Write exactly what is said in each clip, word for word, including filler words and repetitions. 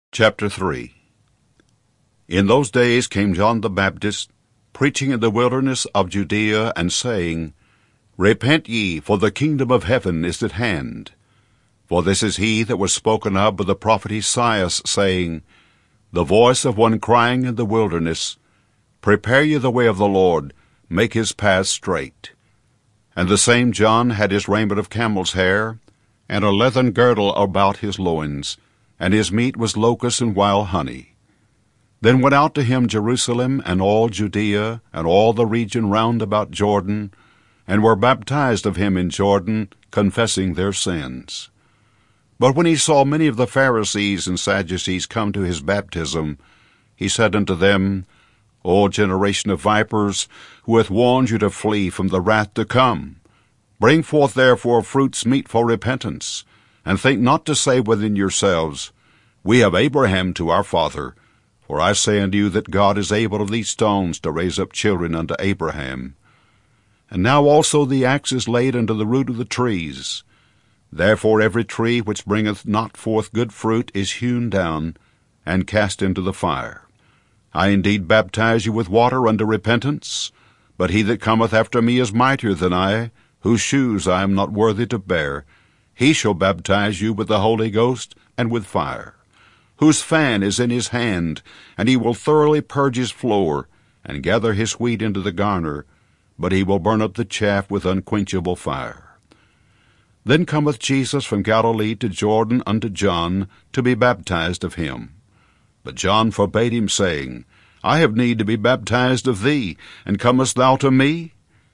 Chapter three. In those days came John the Baptist, preaching in the wilderness of Judea, and saying, Repent ye, for the kingdom of heaven is at hand. For this is he that was spoken of by the prophet Esaias, saying, The voice of one crying in the wilderness, Prepare ye the way of the Lord, make his paths straight. And the same John had his raiment of camel's hair, and a leathern girdle about his loins, and his meat was locusts and wild honey. Then went out to him Jerusalem and all Judea, and all the region round about Jordan, and were baptized of him in Jordan, confessing their sins. But when he saw many of the Pharisees and Sadducees come to his baptism, he said unto them, O generation of vipers, who hath warned you to flee from the wrath to come? Bring forth therefore fruits meet for repentance, and think not to say within yourselves, We have Abraham to our father. For I say unto you that God is able of these stones to raise up children unto Abraham. And now also the axe is laid unto the root of the trees. Therefore every tree which bringeth not forth good fruit is hewn down, and cast into the fire. I indeed baptize you with water unto repentance, but he that cometh after me is mightier than I, whose shoes I am not worthy to bear. He shall baptize you with the Holy Ghost and with fire, whose fan is in his hand, and he will thoroughly purge his floor, and gather his wheat into the garner, but he will burn up the chaff with unquenchable fire. Then cometh Jesus from Galilee to Jordan unto John, to be baptized of him. But John forbade him, saying, I have need to be baptized of thee, and comest thou to me?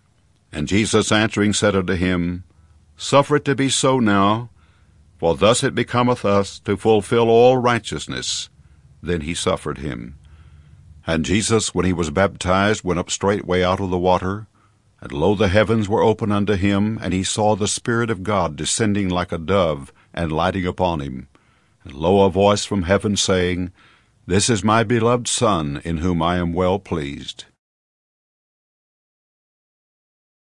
And Jesus answering said unto him, Suffer it to be so now, for thus it becometh us to fulfill all righteousness. Then he suffered him. And Jesus, when he was baptized, went up straightway out of the water. And lo, the heavens were opened unto him, and he saw the Spirit of God descending like a dove, and lighting upon him. And lo, a voice from heaven saying, This is my beloved Son, in whom I am well pleased.